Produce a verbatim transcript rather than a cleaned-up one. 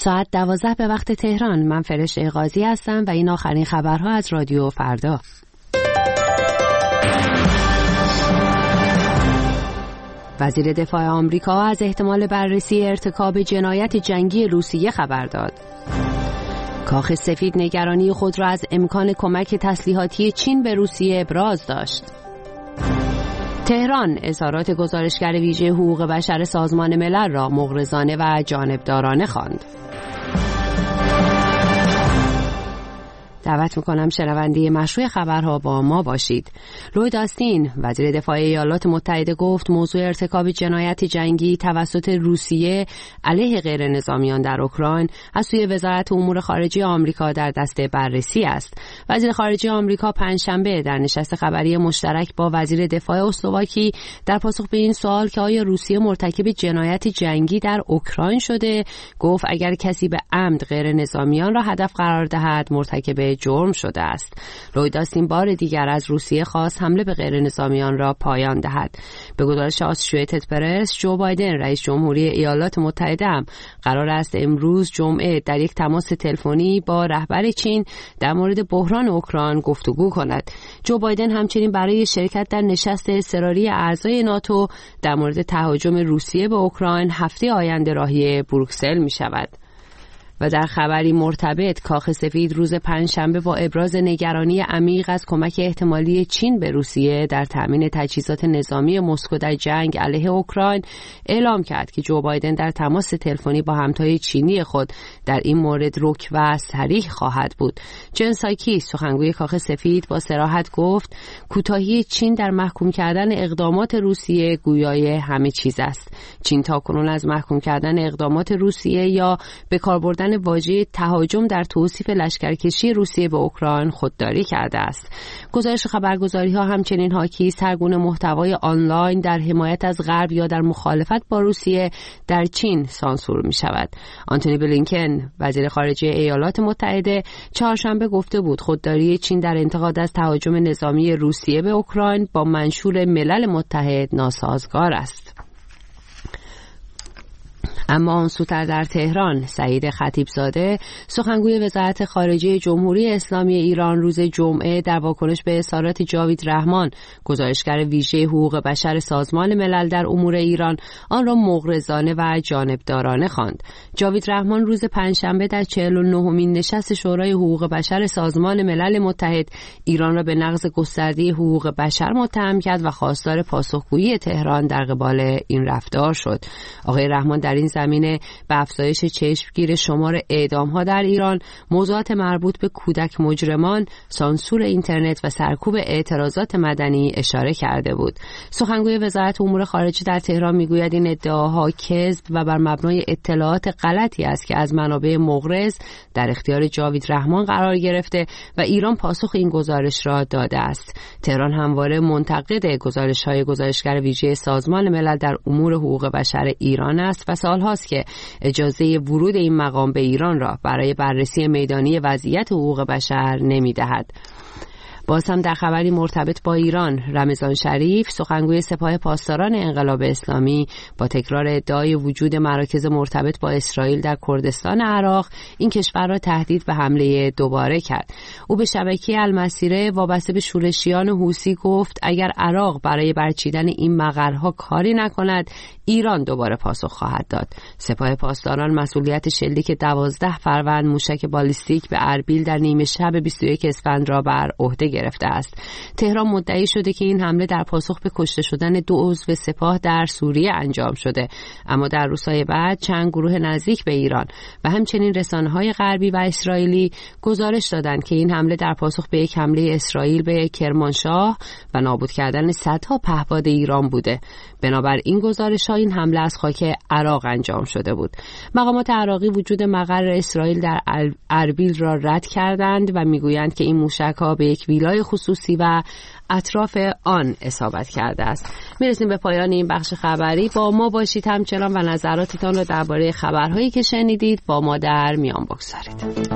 ساعت دوازده به وقت تهران. من فرشته قاضی هستم و این آخرین خبرها از رادیو فردا. وزیر دفاع آمریکا از احتمال بررسی ارتکاب جنایت جنگی روسیه خبر داد. کاخ سفید نگرانی خود را از امکان کمک تسلیحاتی چین به روسیه ابراز داشت. تهران اظهارات گزارشگر ویژه حقوق بشر سازمان ملل را مغرضانه و جانبدارانه خواند. دعوت میکنم شنونده مشروع خبرها با ما باشید. لوید آستین وزیر دفاع ایالات متحده گفت موضوع ارتکاب جنایت جنگی توسط روسیه علیه غیر نظامیان در اوکراین از سوی وزارت امور خارجه آمریکا در دست بررسی است. وزیر خارجه آمریکا پنجشنبه در نشست خبری مشترک با وزیر دفاع اسلواکی در پاسخ به این سوال که آیا روسیه مرتکب جنایت جنگی در اوکراین شده گفت اگر کسی به عمد غیر نظامیان را هدف قرار دهد مرتکب جرم شده است. لوید آستین بار دیگر از روسیه خواست حمله به غیر نظامیان را پایان دهد. به گزارش آسوشییتد پرس، جو بایدن رئیس جمهوری ایالات متحده هم قرار است امروز جمعه در یک تماس تلفنی با رهبر چین در مورد بحران اوکراین گفتگو کند. جو بایدن همچنین برای شرکت در نشست اضطراری اعضای ناتو در مورد تهاجم روسیه به اوکراین هفته آینده راهی بروکسل می شود. و در خبری مرتبط کاخ سفید روز پنجشنبه با ابراز نگرانی عمیق از کمک احتمالی چین به روسیه در تامین تجهیزات نظامی مسکو در جنگ علیه اوکراین اعلام کرد که جو بایدن در تماس تلفنی با همتای چینی خود در این مورد رک و صریح خواهد بود. جن ساکی سخنگوی کاخ سفید با صراحت گفت کوتاهی چین در محکوم کردن اقدامات روسیه گویای همه چیز است. چین تاکنون از محکوم کردن اقدامات روسیه یا به کار بردن واژه تهاجم در توصیف لشکرکشی روسیه به اوکراین خودداری کرده است. گزارش خبرگزاری‌ها همچنین حاکی است هر گونه محتوای آنلاین در حمایت از غرب یا در مخالفت با روسیه در چین سانسور می شود. آنتونی بلینکن وزیر خارجه ایالات متحده چهارشنبه گفته بود خودداری چین در انتقاد از تهاجم نظامی روسیه به اوکراین با منشور ملل متحد ناسازگار است. اما آن سوتر در تهران سعید خطیبزاده سخنگوی وزارت خارجه جمهوری اسلامی ایران روز جمعه در واکنش به اظهارات جاوید رحمان گزارشگر ویژه حقوق بشر سازمان ملل در امور ایران آن را مغرضانه و جانبدارانه خواند. جاوید رحمان روز پنجشنبه در چهل و نهمین نشست شورای حقوق بشر سازمان ملل متحد ایران را به نقض گسترده حقوق بشر متهم کرد و خواستار پاسخگویی تهران در قبال این رفتار شد. آقای رحمان در این زمینه به افزایش چشمگیر شمار اعدام‌ها در ایران، موضوعات مربوط به کودک مجرمان، سانسور اینترنت و سرکوب اعتراضات مدنی اشاره کرده بود. سخنگوی وزارت امور خارجه در تهران میگوید این ادعاها کذب و بر مبنای اطلاعات غلطی است که از منابع مغرض در اختیار جاوید رحمان قرار گرفته و ایران پاسخ این گزارش را داده است. تهران همواره منتقد گزارش‌های گزارشگر ویژه سازمان ملل در امور حقوق بشر ایران است و سال هاست که اجازه ورود این مقام به ایران را برای بررسی میدانی وضعیت حقوق بشر نمی دهد. باز هم در خبری مرتبط با ایران، رمضان شریف سخنگوی سپاه پاسداران انقلاب اسلامی با تکرار ادعای وجود مراکز مرتبط با اسرائیل در کردستان عراق این کشور را تهدید به حمله دوباره کرد. او به شبکه المسیره وابسته به شورشیان حوثی گفت اگر عراق برای برچیدن این مقرها کاری نکند ایران دوباره پاسخ خواهد داد. سپاه پاسداران مسئولیت شلیک دوازده فروند موشک بالیستیک به اربیل در نیمه شب بیست و یک اسفند را بر عهده گرفته است. تهران مدعی شده که این حمله در پاسخ به کشته شدن دو عضو سپاه در سوریه انجام شده، اما در روزهای بعد چند گروه نزدیک به ایران و همچنین رسانه‌های غربی و اسرائیلی گزارش دادند که این حمله در پاسخ به یک حمله اسرائیل به کرمانشاه و نابود کردن صدها پهپاد ایران بوده. بنابر این گزارش‌ها این حمله از خاک عراق انجام شده بود. مقامات عراقی وجود مقر اسرائیل در اربیل را رد کردند و میگویند که این موشک‌ها به یک ویلای خصوصی و اطراف آن اصابت کرده است. میرسیم به پایان این بخش خبری. با ما باشید همچنان و نظراتتان را درباره خبرهایی که شنیدید با ما در میان بگذارید.